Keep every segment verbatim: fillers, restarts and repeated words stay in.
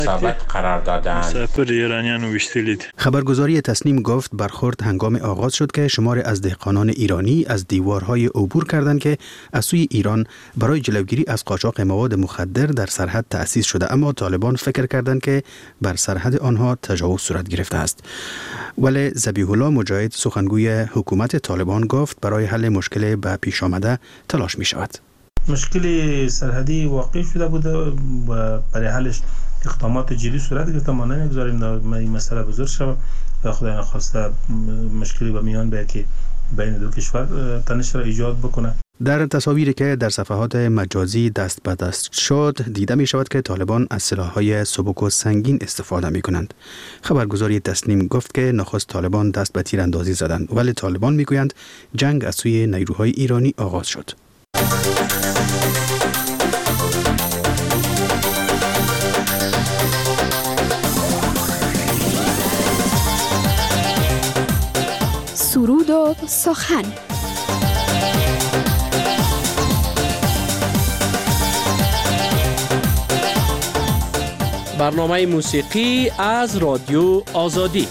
ثابت قرار دادند. مسافر ایرانیان وشتلید. خبرگزاری تسنیم گفت برخورد هنگام آغاز شد که شمار از دهقانان ایرانی از دیوارهای عبور کردند که از سوی ایران برای جلوگیری از قاچاق مواد مخدر در سرحد تأسیس شده، اما طالبان فکر کردند که بر سرحد آنها تجاوز صورت گرفته است. ولی ذبیح الله مجاهد سخنگوی حکومت طالبان گفت برای حل مشکل به پیش آمده تلاش می شود. مشکل سرحدی واقع شده بوده و برای حلش اقدامات جدی صورت گرفته. ما نمیگذاریم این مسئله بزرگ شود و خدای نخواسته مشکلی به میان بیاید که بین دو کشور تنش را ایجاد بکنه. در تصاویری که در صفحات مجازی دست به دست شد دیده می شود که طالبان از سلاح‌های سبک و سنگین استفاده می کنند. خبرگزاری تسنیم گفت که نخست طالبان دست به تیراندازی زدند، ولی طالبان می گویند جنگ از سوی نیروهای ایرانی آغاز شد. سرود و سخن. برنامه موسیقی از رادیو آزادی.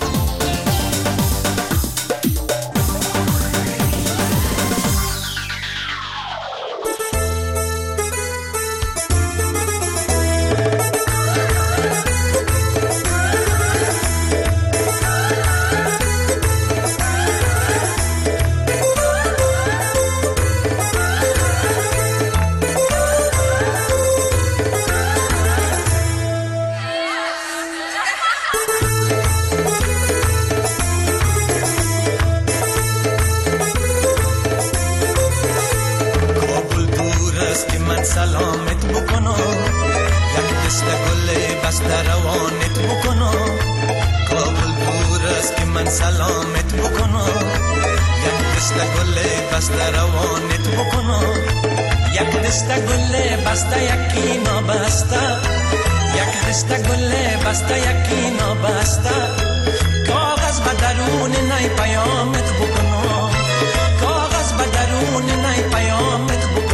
سلامت بکنم، یک دست گل بسته روانت بکنم. کابل دور است که من سلامت بکنم، یک دست گل بسته روانت بکنم. یک دست گل بسته یکی نابسته، یک دست گل بسته یکی نابسته. کاغذ به درون نی پیامت بکنم، کاغذ به درون نی پیامت بکنم.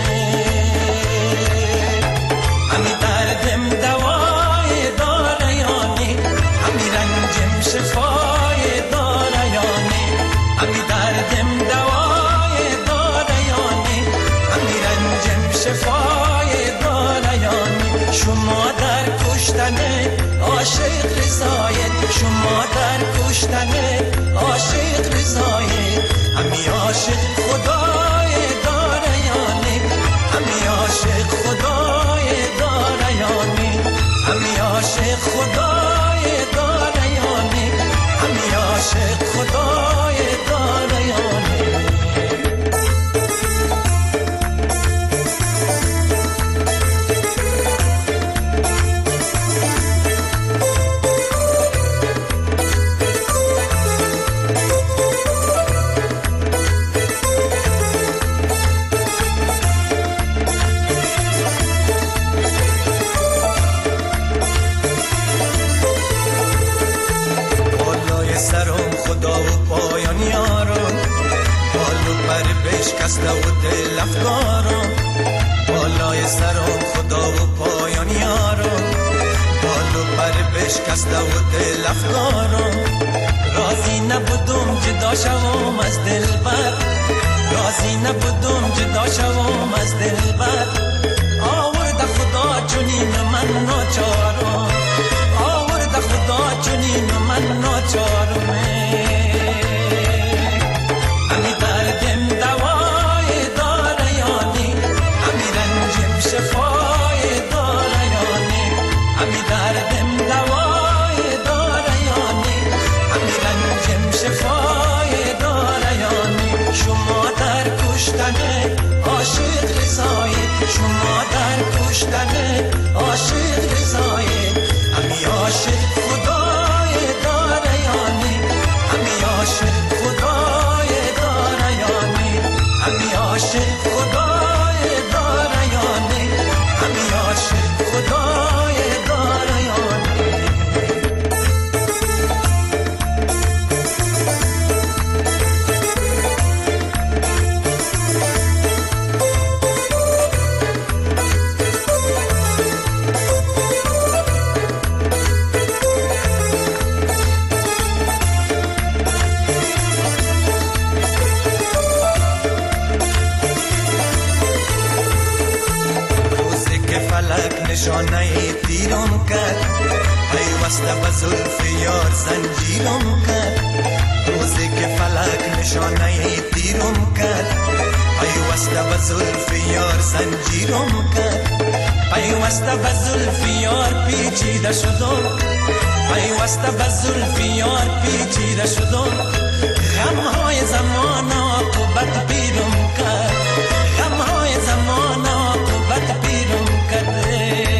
همی دردم دوای داره یانی، همی رنجم شفای داره یانی. همی دردم دوای داره یانی، همی رنجم شفای داره یانی. شما در کشتن عاشق رضایت، شما در کشتن عاشق رضایت. همی عاشق خدای داره یانی، همی عاشق خدای داره یانی. همی عاشق خدای داره یانی، همی عاشق خدای داره یانی. بشکسته و دل افکارم، بالای سرم خدا و پایان یارم. بالو پر بشکسته و دل افکارم. راضی نبودم جدا شوم از دلبر، راضی نبودم جدا شوم از دلبر. آورد خدا چنین من ناچارم، آورد خدا چنین من ناچارم. همی دردم دوای داره یانی، همی رنجم شفای داره یانی. همی دردم دوای داره یانی، همی رنجم شفای داره یانی. شما در کشتن عاشق رضایت، شما در کشتن عاشق رضایت. همی عاشق خدای داره یانی، همی عاشق خدای داره یانی. همی عاشق خدای داره یانی، همی عاشق خدای داره یانی. پیوسته به زلف یار زنجیرم کرد، روزی که فلک نشانه تیرم کرد. پیوسته به زلف یار زنجیرم کرد، پیوسته به زلف یار پیچیده شدم، پیوسته به زلف یار پیچیده شدم. غمهای زمان عاقبت پیرم کرد، غمهای زمان عاقبت پیرم کرد.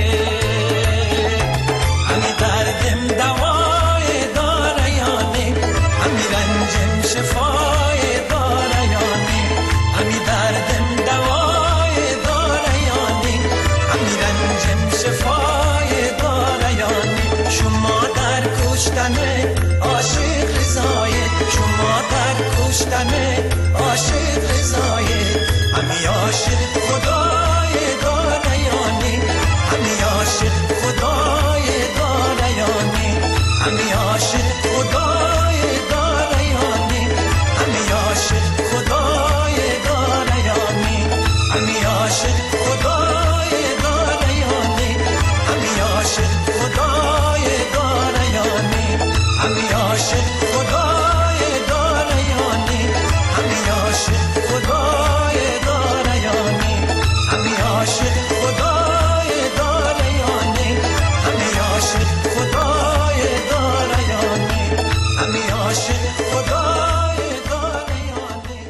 همی دردم دوای داره یعنی، همی رنجم شفای داره یعنی، همی دردم دوای داره یعنی، همی رنجم شفای داره یعنی. شما در کشتن عاشق رضایت، شما در کشتن عاشق رضایت. همی عاشق خدای داره یعنی، همی عاشق خدای داره یعنی، همی عاشق خدای داره یعنی، همی عاشق خدای داره یعنی، همی عاشق خدای داره یعنی، همی عاشق خدای داره یعنی، همی عاشق خدای داره یعنی، همی عاشق خدای داره یعنی، همی عاشق خدای داره یعنی، همی عاشق خدای داره یعنی، همی عاشق خدای داره یعنی.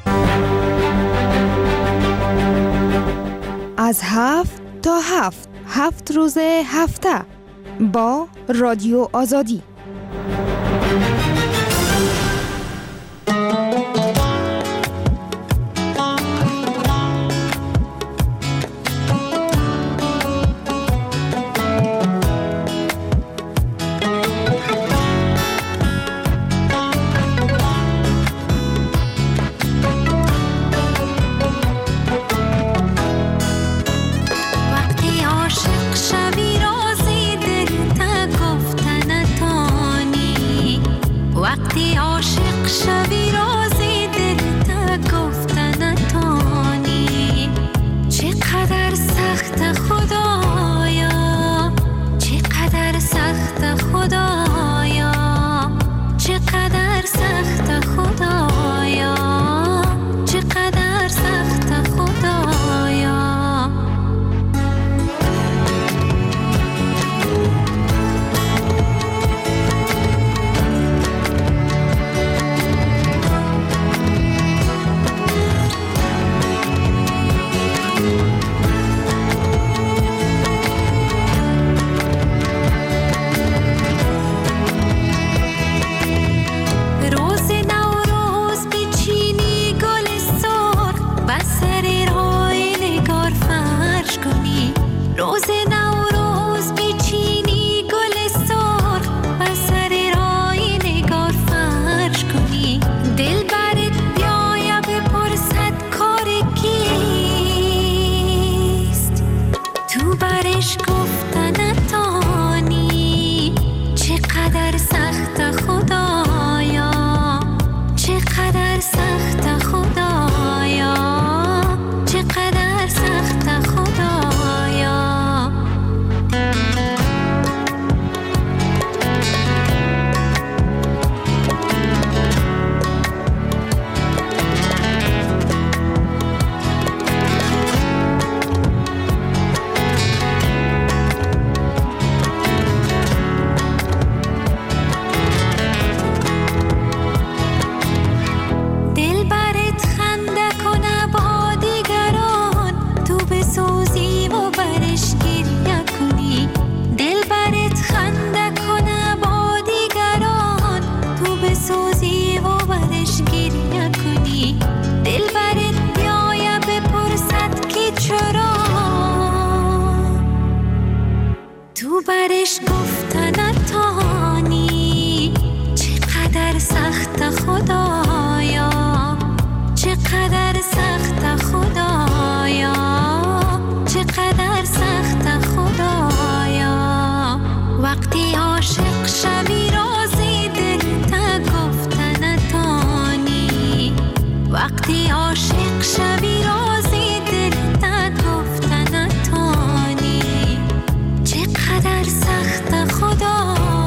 از هفت تا هفت هفت روز هفته با رادیو آزادی. برش گفتن تانی چقدر سخت خدایا، چقدر سخت خدایا، چقدر سخت خدایا. وقتی عاشق شوی رازی دل تا گفتن تانی، وقتی عاشق شوی رازی دل تا گفتن تانی. چقدر سخت خدا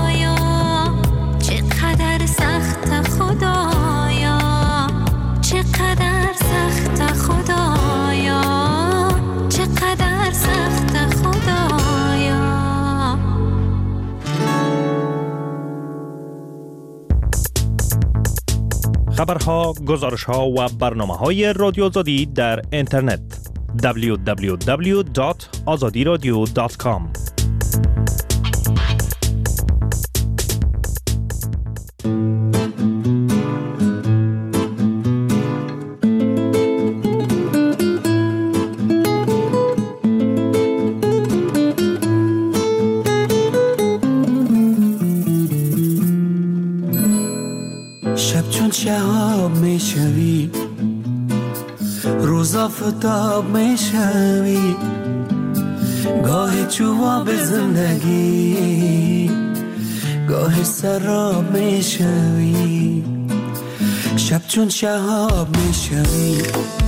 خبرها، گزارشها و برنامه‌های رادیو آزادی در اینترنت دبلیو دبلیو دبلیو دات آزادی رادیو دات کام. شهاب میشوی روزا فتاب میشوی گاهی چوب زندگی گاهی سراب میشوی شب چون شهاب میشوی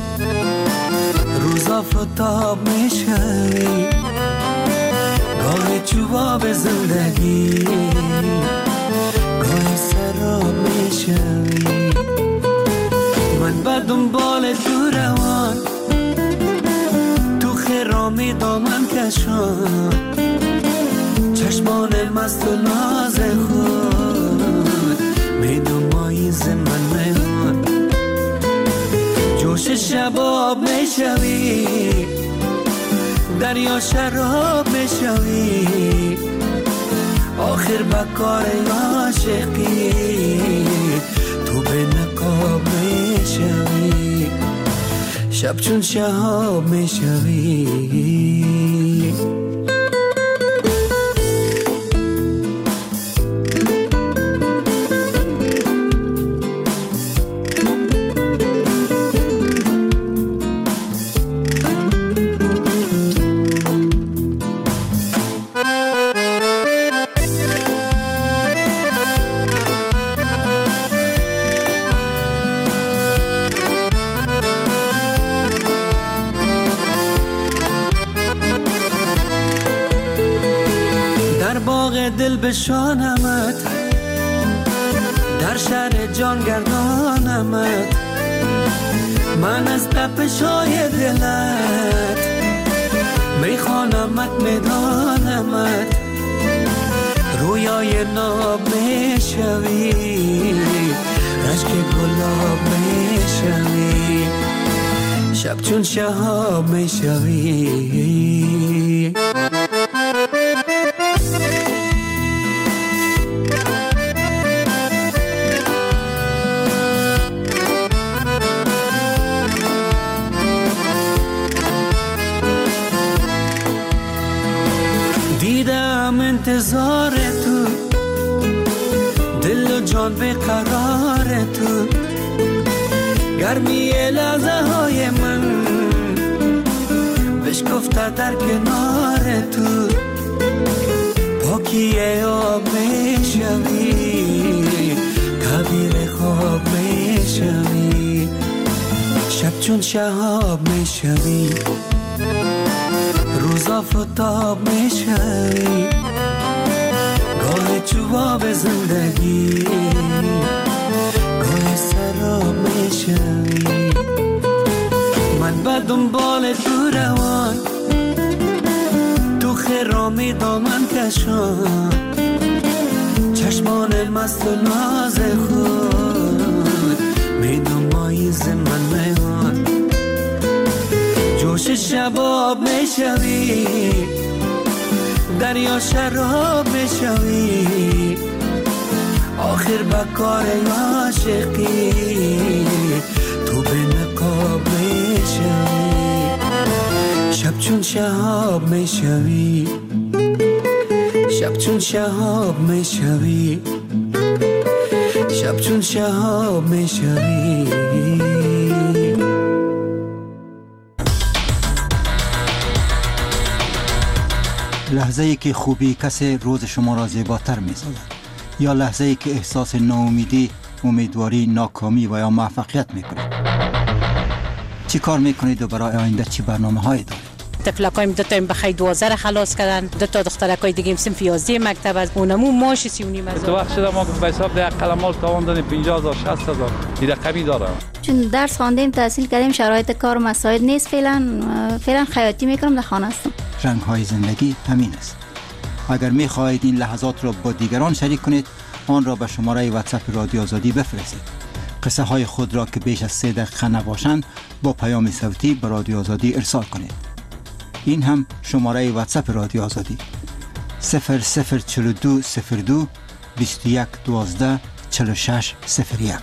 روزا فتاب میشوی گاهی چوب زندگی گاهی سراب میشوی من بر دنبال تو روان تو خرامی دامن کشان چشمان مست و ناز خود میدومایی زمن میان جوش شباب میشوی دریا شراب میشوی آخر بکار عاشقی تو به نقاب میشوی شب چون شهاب میشوی دل بشانمت در شهر جان گردانمت من از تپشای دلت میخوانمت میدانمت رویای ناب میشوی رشک گلاب میشوی شب چون شهاب میشوی انتظار تو دل و جان به قرار تو گرمی لحظه های من بشکفته در کنار تو پاکی آب میشوی تعبیر خواب میشوی شب چون شهاب میشوی روزا فتاب میشوی گاه چوب زندگی گاه سراب میشوی من به دنبال تو روان تو خرامی دامن کشان چشمان مست و ناز خود میدومایی زمن میان جوش شباب میشوی دریا شراب میشوی آخر بکار عاشقی تو به نقاب میشوی شب چون شهاب میشوی شب چون شهاب میشوی شب چون شهاب میشوی لحظه ای که خوبی کسی روز شما را زیباتر می سازد یا لحظه ای که احساس ناامیدی، امیدواری، ناکامی و یا موفقیت می کنید. چی کار می کنید و برای آینده چی برنامه هایی دارید؟ تفلکایم دو تا بخیر دوازده خلاص کردن، دو تا دخترکای دیگه صنف یازده مکتب از اونمو ماش سی و نیم هزار. تو وقت شده ما به حساب ده قلمال تاوان دادیم پنجاه هزار شصت هزار این رقمی داره. چون درس خواندیم تحصیل کردیم شرایط کار مساعد نیست فعلا فعلا خیاطی میکنم در خانه هستم. رنگ های زندگی همین است. اگر می خواهید این لحظات را با دیگران شریک کنید آن را به شماره واتساپ رادیو آزادی بفرستید. قصه های خود را که بیش از سه دقیقه نباشند با پیام صوتی به رادیو آزادی ارسال کنید. این هم شماره واتساپ رادیو آزادی صفر صفر چهل و دو صفر دو بیست و یک دوازده چهل و شش صفر یک.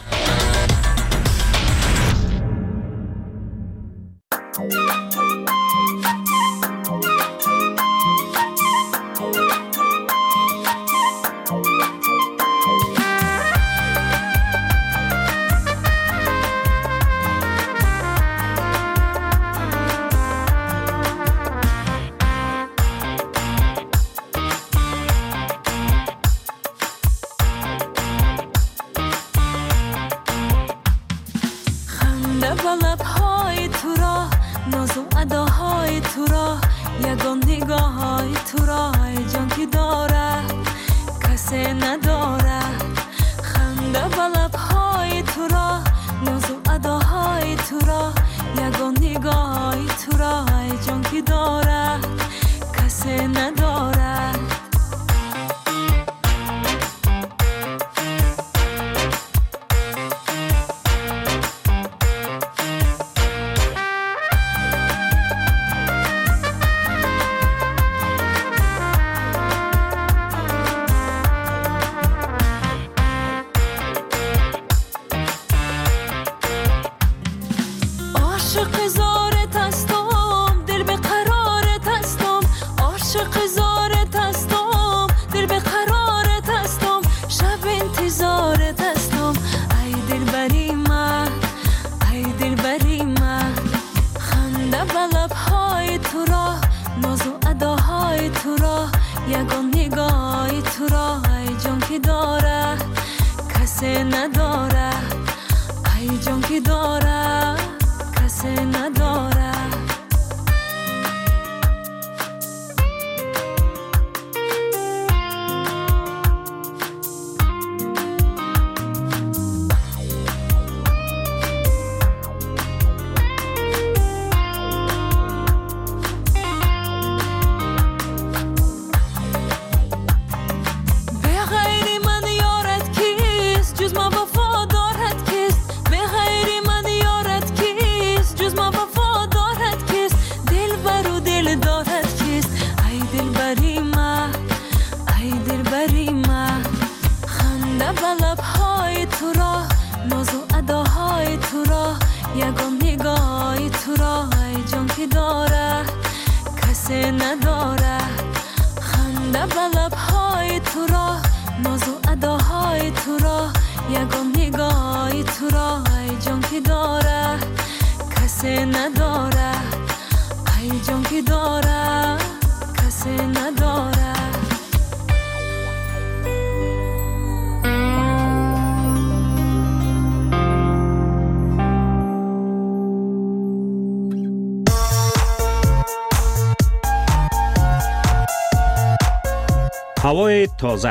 هوای تازه،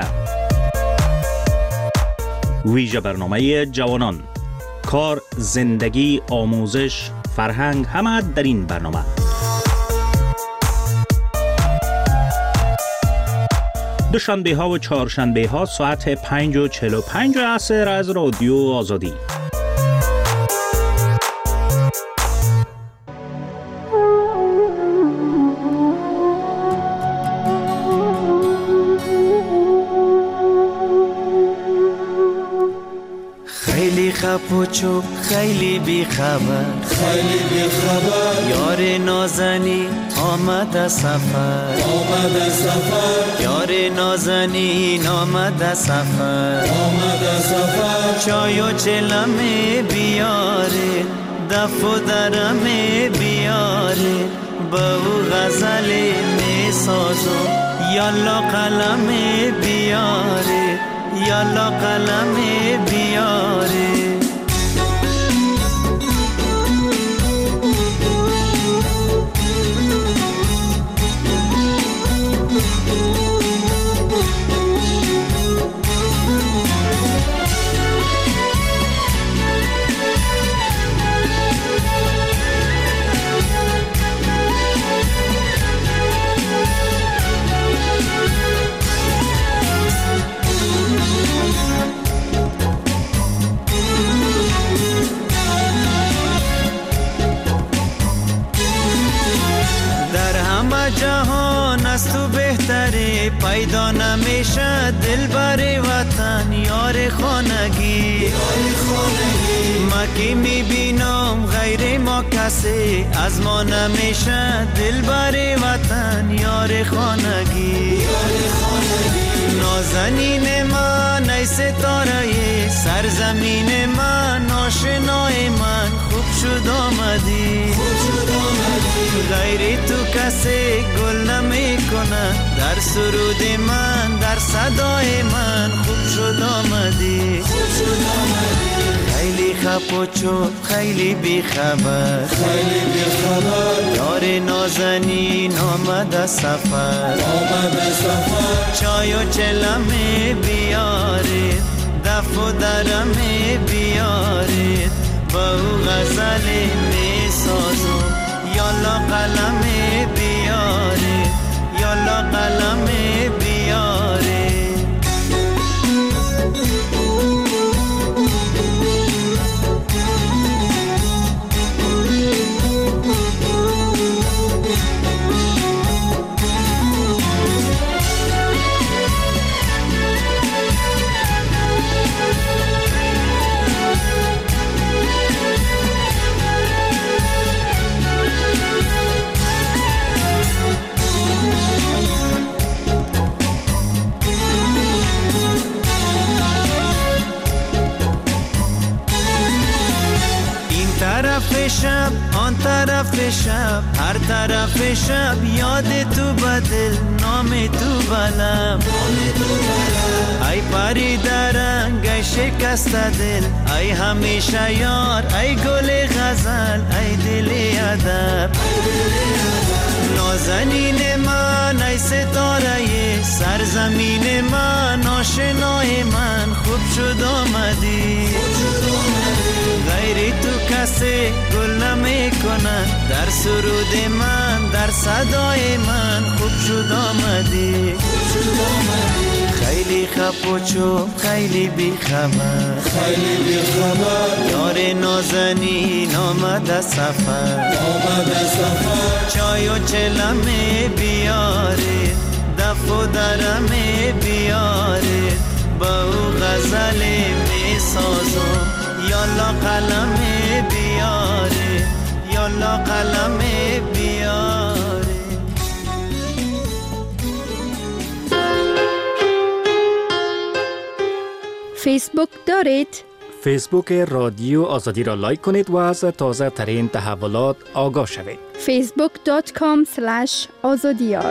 ویژه برنامه جوانان، کار، زندگی، آموزش، فرهنگ، همه در این برنامه. دوشنبه ها و چهارشنبه ها ساعت پنج و چهل و پنج عصر از رادیو آزادی. پوچو خیلی بی خبر خیلی بی خبر یار نازنی آمد سفر آمد سفر یار نازنین آمد سفر آمد سفر چای و چلم بیاره دف و درم بیاره با او غزل می سازم یالا قلم بیاره یالا قلم بیاره میشه دل بر وطن یار خانگی ما که میبینم غیر ما کسی از ما نمیشه دل بر وطن یار خانگی نازنین من ای ستاره سرزمین من آشنای من خوب شد آمدی غیر تو کسی گل نمی کنه در سرود من در صدای من خوب شد آمدی خیلی خپ و چوب خیلی بی خبر خیلی بی خبر یار نازنین آمد سفر آمد سفر چای و چلمه بیارید دف و درمه بیارید با او غزل می سازم یالا قلمه بیارید یالا قلمه بیارید شب آن طرف شب هر طرف شب یاد تو بدل نام تو بلم ای پری درنگ ای شکست دل ای همیشه یار ای گل غزل ای دل ادب نازنین من ای ستاره سرزمین من آشنای من خوب شد آمدی غیر تو کسی گل نمی کنن در سرود من در صدای من خوب شد آمدی خیلی خپ و چوب خیلی بی خبر خیلی بی خبر یار نازنین آمد سفر آمد سفر چای و چلمه بیارید دف و درمه بیارید با او غزل می سازم یالا قلمه بیارید یالا قلمه بیارید فیسبوک دارید؟ فیسبوک رادیو آزادی را لایک کنید و از تازه ترین تحولات آگاه شوید. فیسبوک دات کام اسلش آزادیار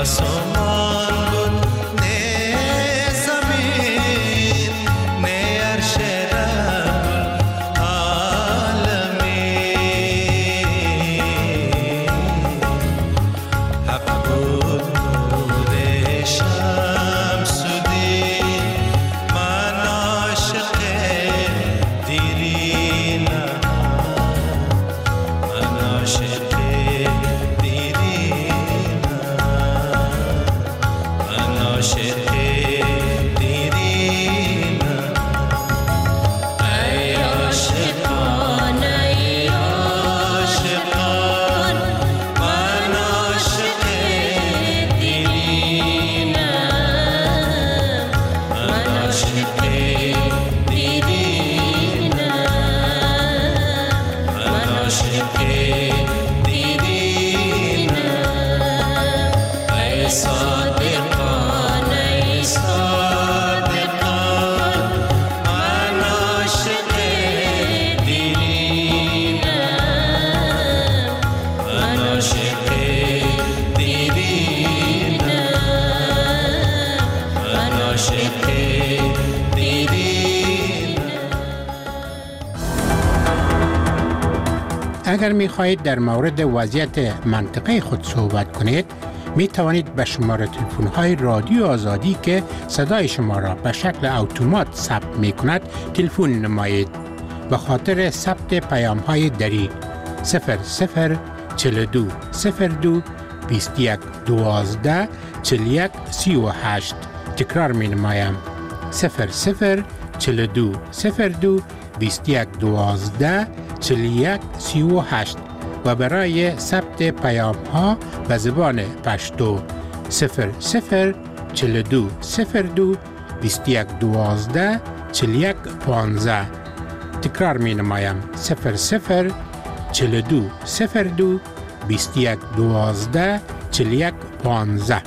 اگر می خواهید در مورد وضعیت منطقه خود صحبت کنید، می توانید به شماره تلفن های رادیو آزادی که صدای شما را به شکل اتومات ثبت می کند تلفن نمایید. به خاطر ثبت پیام های دری صفر صفر چهل و دو صفر دو بیست و یک دوازده چهل و یک سی و هشت. تکرار می نمایم صفر صفر چهل و دو صفر دو بیست و یک دوازده چهل و یک سی و هشت و برای ثبت پیام ها به زبان پشتو صفر صفر چهل و دو صفر دو بیست و یک دوازده چهل و یک پانزده. تکرار می نمایم صفر صفر چهل و دو صفر دو بیست و یک دوازده چهل و یک پانزده.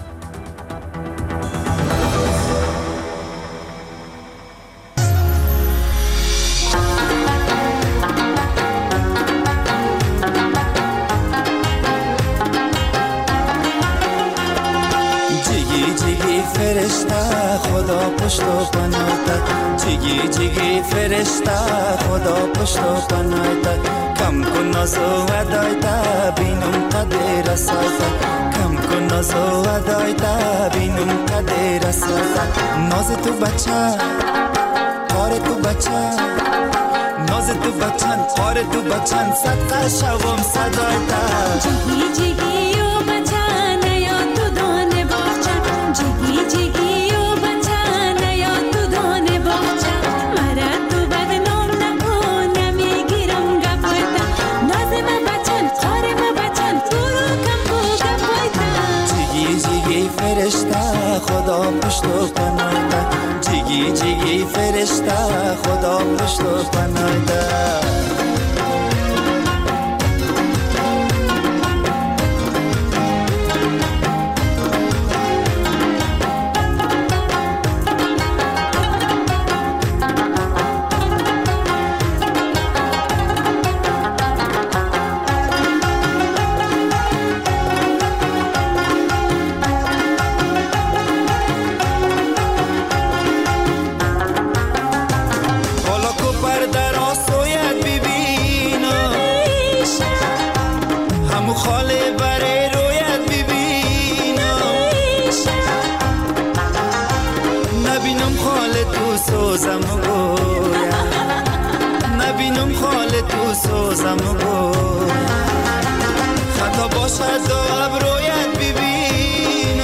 خدا پشت و پناهت جیگی جیگی فرشته خدا پشت و پناهت کم کن ناز و ودایت بینم قدر رسایت کم کن ناز و ودایت بینم قدر رسایت ناز تو بچه کار تو بچه ناز تو بچن کار تو بچن صدقه شوم صدایت جیگی جیگی و بچه نیا تو دانه باغچه جیگی جیگی فرشته خدا پشت و پناهت جیگی جیگی فرشته خدا پشت و پناهت نبینم خال تو سوزم و گویا خطا باشد و ابرویت ببینم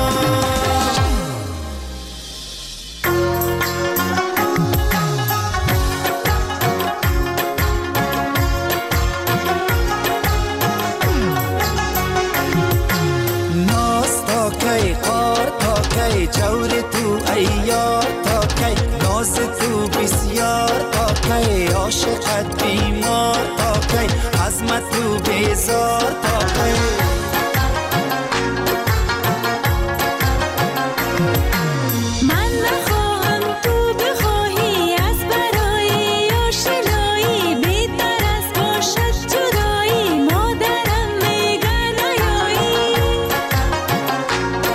ناز تا کی قار تا کی جور تو ایار تا کی ناز تو بسیار تا کی عاشقت بیمار تا کی عظمت تو بیزار تا کی من نخواهم تو بخواهی از برای آشنایی بهتر از باشد جدایی مادرم میگن نیایی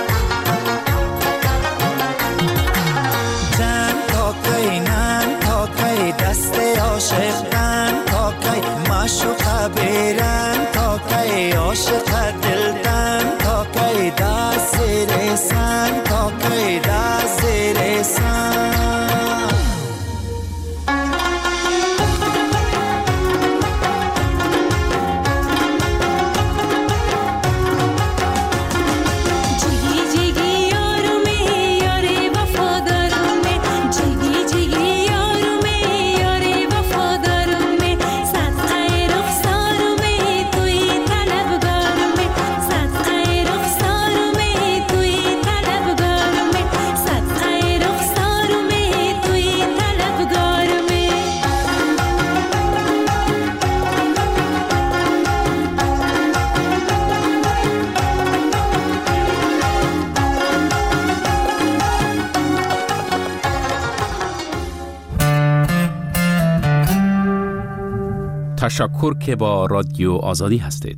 تشکر که با رادیو آزادی هستید.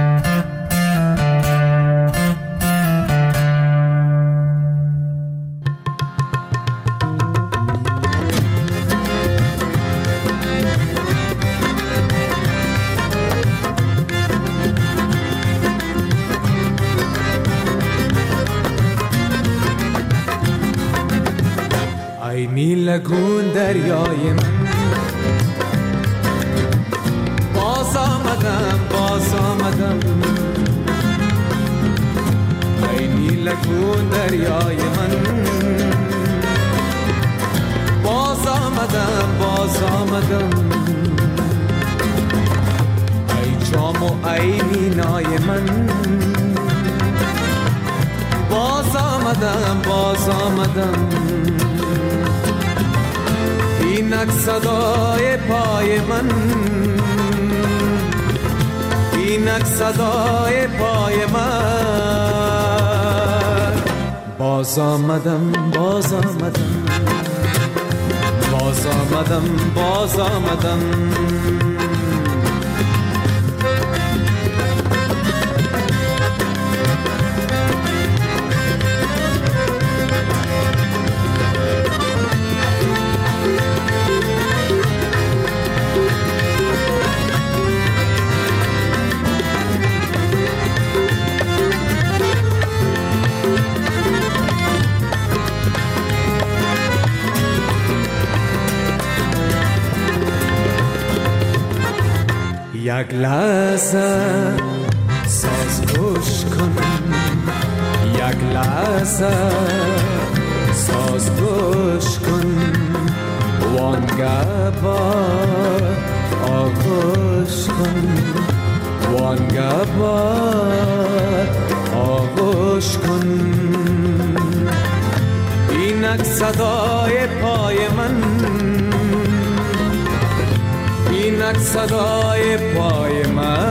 ای نیلگون دریای من، باز آمدم باز آمدم. ای نیلگون دریای من، باز آمدم باز آمدم. ای جام و ای مینای من، باز آمدم باز آمدم. اینک صدای پای من، اینک صدای پای من. باز آمدم باز آمدم باز آمدم باز آمدم. یک لحظه ساز گوش کن، یک لحظه ساز گوش کن. وانگه بار آغوش کن، وانگه بار آغوش کن. اینک صدای پای من، اینک صدای پای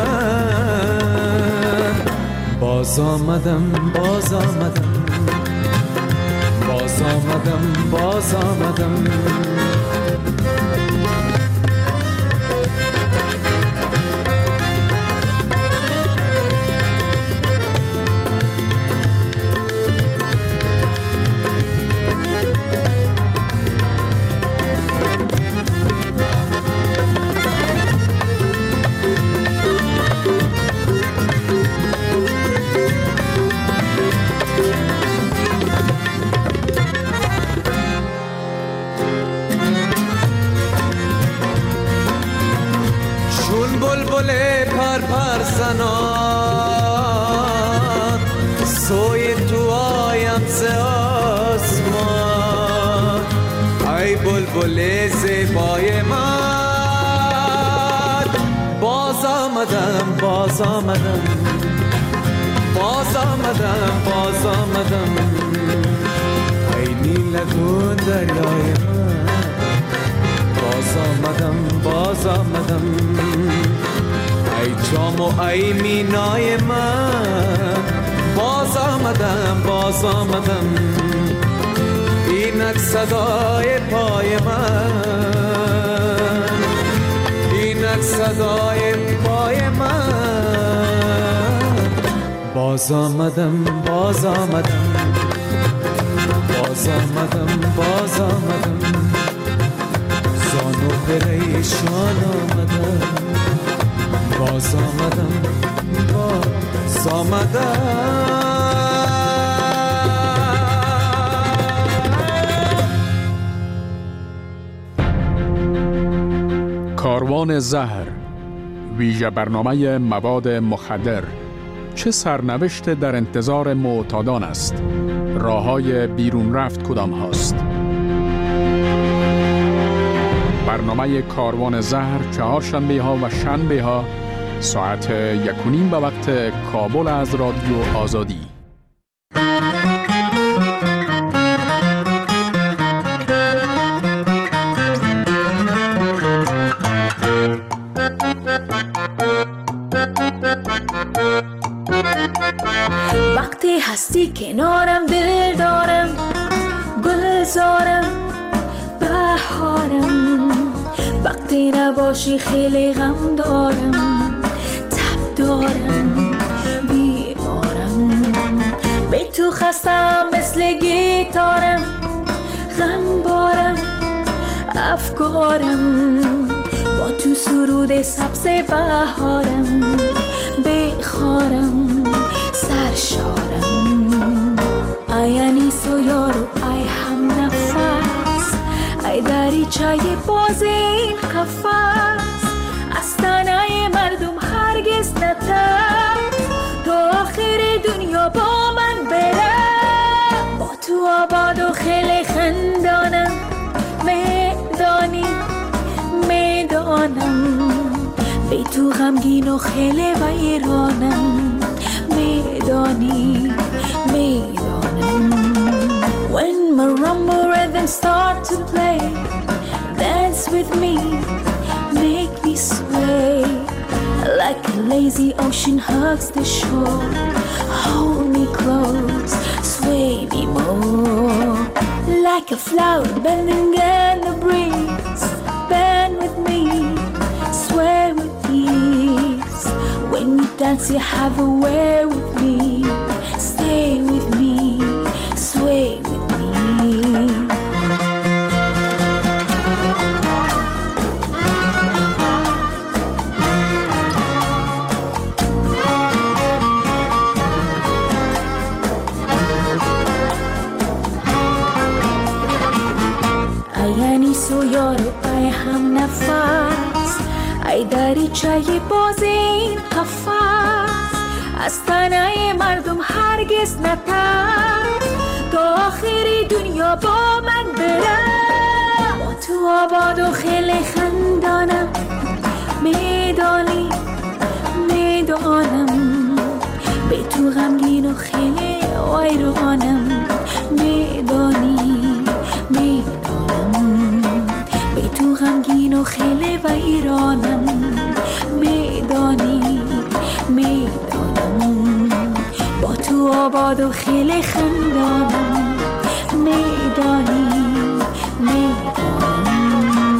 من. باز آمدم باز آمدم باز آمدم باز آمدم. سوی تو آیم ز آسمان. ای بلبل زیبای من، باز آمدم باز آمدم باز آمدم باز آمدم. ای نیلگون دریای من، باز آمدم باز آمدم. ای جام و ای مینای من، باز آمدم باز آمدم. اینک صدای پای من، اینک صدای پای من. باز آمدم باز آمدم باز آمدم باز آمدم. زان و پریشان آمدم، باز آمدم باز آمدم. کاروان زهر، ویژه برنامه مواد مخدر. چه سرنوشت در انتظار معتادان است؟ راه‌های بیرون رفت کدام هاست؟ برنامه کاروان زهر چهارشنبه ها و شنبه ها ساعت یک و نیم به وقت کابل از رادیو آزادی. وقتی هستی کنارم دل دارم، گلزارم بهارم. وقتی وقتی نباشی خیلی غم دارم، تب دارم، بیمارم، به تو خستم مثل گیتارم، غم بارم، افکارم، با تو سرود سبز بهارم، بخارم، سرشارم. ای انیسو یارو ای هم نفس، ای دریچه باز این قفس، از تنه مردم هرگز نتر، تا آخر دنیا با من بره. با تو آباد و خیلی خندانم، میدانی میدانم، بی تو غمگین و خیلی ویرانم، میدانی میدانم. When marimba rhythms start to play, dance with me, make me sway, like a lazy ocean hugs the shore. Hold me close, sway me more, like a flower bending in the breeze. Bend with me, sway with ease. When you dance you have a way with me. Stay with me, sway with me. سو یارو ای هم نفس، ای دریچه باز این قفس، از تنه مردم هرگز نتر، تا آخر دنیا با من بره. با تو آباد و خیلی خندانم، میدانی میدانم، به تو غمگین و خیلی ویرانم، میدانی میدانم، به تو غمگین و خیلی ویرانم، میدانی میدانم، با تو آباد و خیلی خندانم، میدانی میدانم.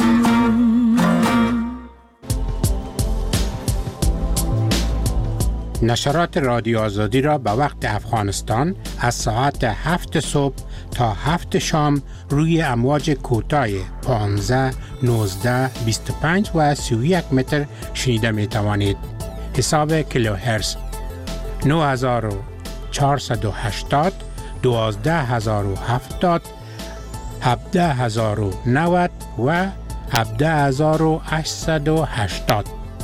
نشرات رادیو آزادی را به وقت افغانستان از ساعت هفت صبح تا هفت شام روی امواج کوتاه پانزده، نوزده، بیست و پنج و سی و یک متر شنیده می توانید. حساب کیلوهرتز نه هزار و چهارصد و هشتاد، دوازده هزار و هفتاد، هفده هزار و نود و هفده هزار و هشتصد و هشتاد.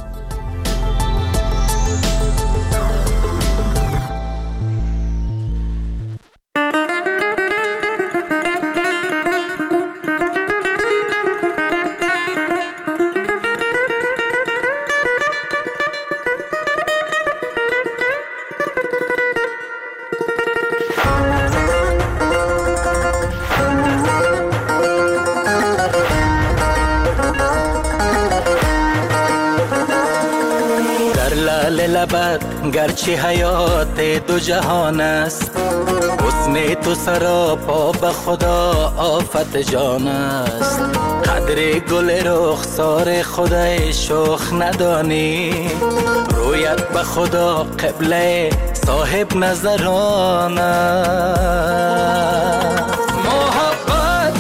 گرچه حیات دو جهان است، حسن تو سراپا به خدا آفت جان است. قدر گل رخسار خدای شوخ ندانی، رویت به خدا قبله صاحب نظران است. محبت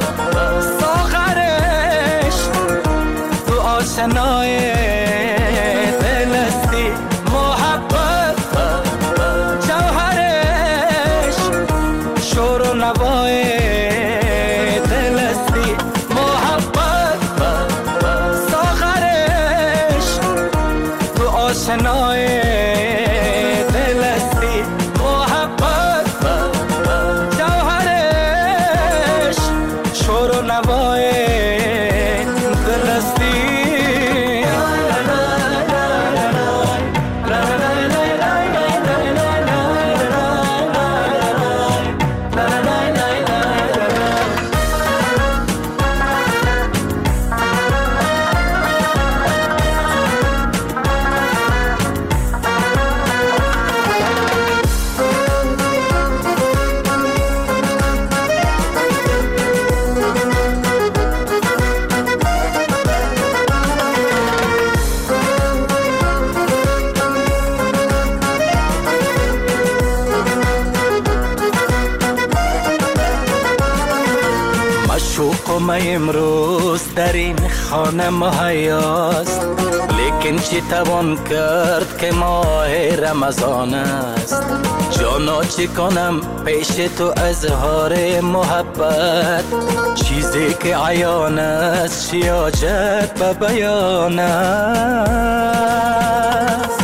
ساغرش تو آشنای شنای دلستی، محبت جوهره خمه امروز در این خانه مهیاست، لیکن چی توان کرد که ماه رمضان است. جانا چی کنم پیش تو اظهار محبت، چیزی که عیان است شیاجت به بیان است.